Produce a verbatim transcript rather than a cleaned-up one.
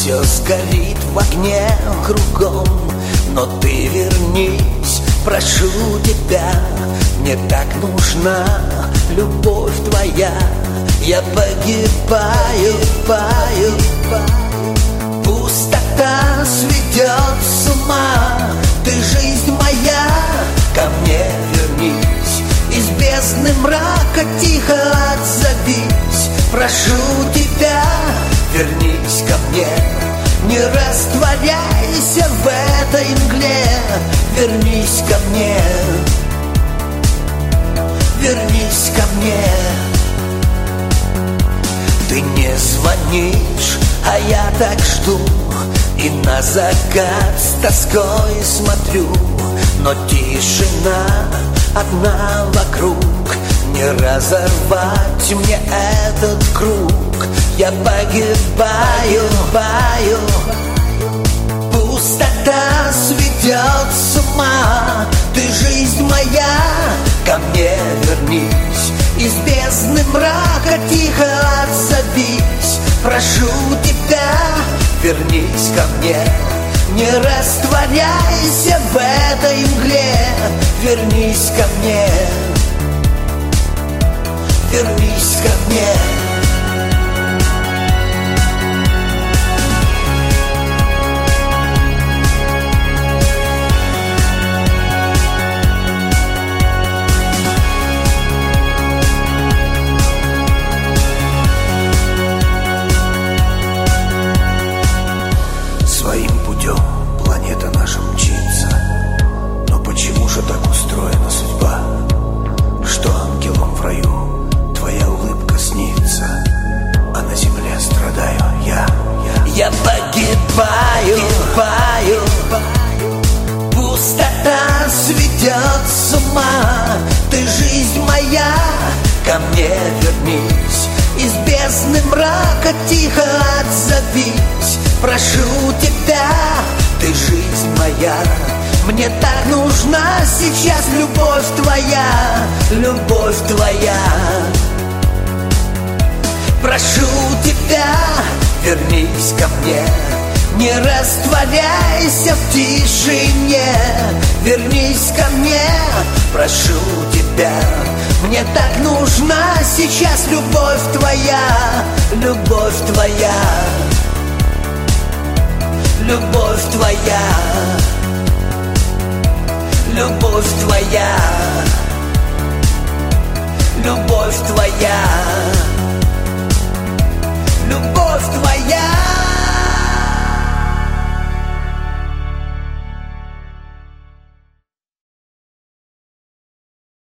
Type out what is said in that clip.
все сгорит в огне кругом. Но ты вернись, прошу тебя, мне так нужна любовь твоя. Я погибаю, пою, пою. Пустота сведет с ума. Ты жизнь моя, ко мне вернись. Из бездны мрака тихо отзовись. Прошу тебя, вернись ко мне. Не растворяйся в этой мгле. Вернись ко мне. Вернись ко мне. Ты не звонишь, а я так жду, и на закат с тоской смотрю. Но тишина одна вокруг, не разорвать мне этот круг. Я погибаю, пою. Пустота сведет с ума. Ты жизнь моя, ко мне вернись. Из бездны мрака тихо отзовись. Прошу тебя, вернись ко мне. Не растворяйся в этой мгле. Вернись ко мне. Вернись ко мне. Своим путем планета наша мчится. Но почему же так устроена судьба, что ангелам в раю твоя улыбка снится, а на земле страдаю я. Я, я погибаю, пою. Пустота сведет с ума. Ты жизнь моя, ко мне вернись. Из бездны мрака тихо отзовись. Прошу тебя, ты жизнь моя. Мне так нужна сейчас любовь твоя. Любовь твоя. Прошу тебя, вернись ко мне. Не растворяйся в тишине. Вернись ко мне, прошу тебя. Мне так нужна сейчас любовь твоя. Любовь твоя. Любовь твоя. Любовь твоя. Любовь твоя. Любовь твоя.